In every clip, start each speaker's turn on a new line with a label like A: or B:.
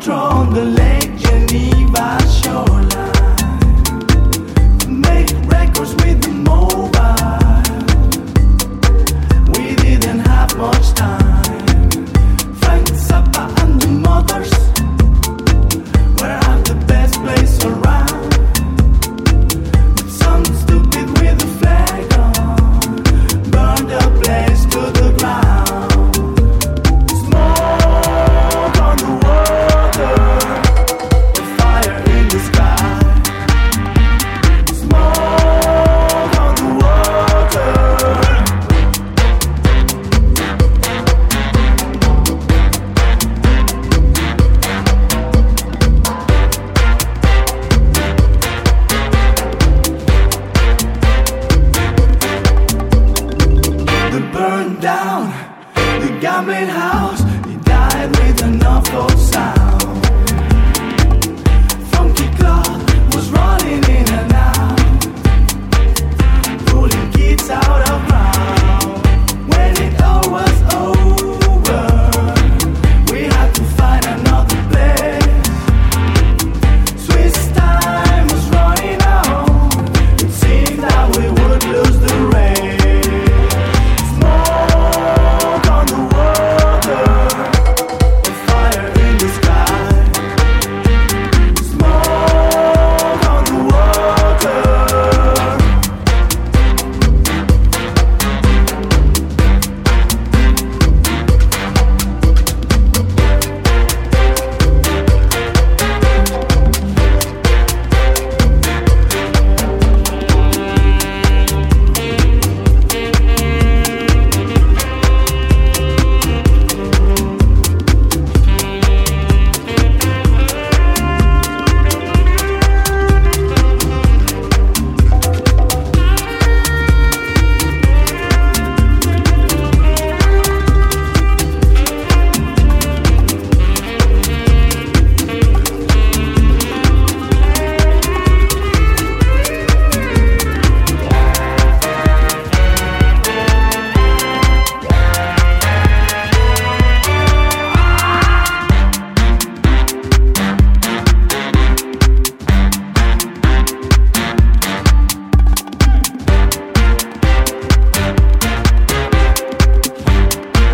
A: on the Lake Geneva shoreline. Make records with the mobile. We didn't have much time. Frank Zappa and the Mothers were at the best place around. Some stupid with a flag on burned the place to the ground. Smoke on the water, a fire in the sky. Smoke on the water. The burned down, the gambling house. He died with an awful sound. Funky club was running in and out, pulling kids out of ground. When it all was over, we had to find another place. Swiss time was running out. It seemed that we would lose the race. Smoke on the water, a fire in the sky. Smoke on the water.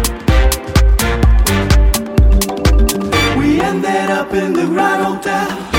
A: We ended up in the Grand Hotel.